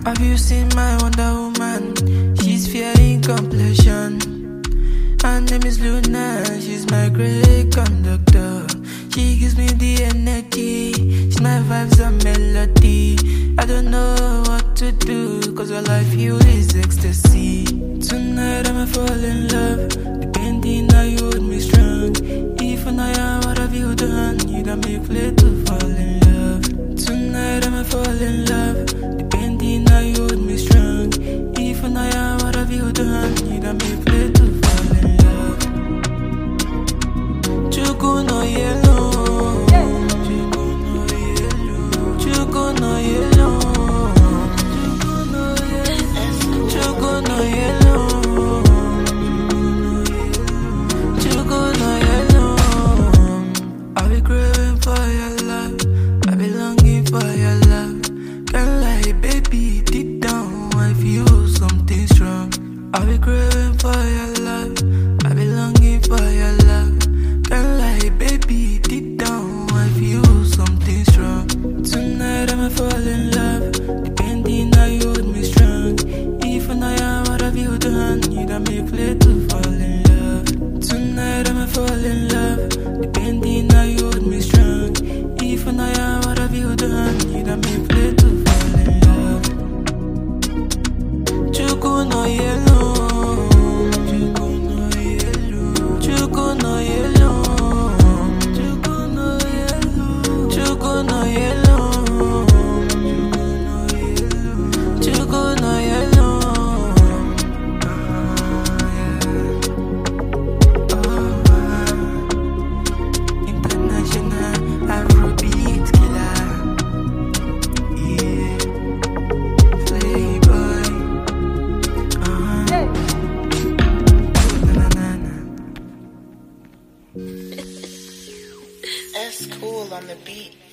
Have you seen my Wonder Woman? She's fair in complexion. Her name is Luna, she's my great conductor. She gives me the energy, she's my vibes and melody. I don't know what to do, cause all I feel is ecstasy. Tonight I'ma fall in love, depending how you hold me strong. If I am, what have you done? You done me play to fall in love. Tonight I'ma fall in love, depending how you hold me strong. If I am, what have you done? You done me play to fall in love. Chuku no yellow, Chuku no yellow, Chuku no yellow, Chuku no yellow, Chuku no yellow. I'll be craving for your love, I'll be longing for your love. Can't lie, baby, deep down I feel something strong. I'll be craving for your love, I'll be longing for your love. Can't lie, baby, deep down I feel something strong. Tonight I'ma fall in love, depending how you hold me strong. If I am, what have you done? You done me play to fall in love. Tonight I'ma fall in love, depending how you hold me strong. If I am, what have you done? You done me play to fall in love. Chuku no yellow, Chuku no yellow, Chuku no yellow, Chuku no yellow, Chuku no yellow, Chuku no yellow. International Afrobeat killer, yeah, Playboy, na-na-na-na. That's cool on the beat.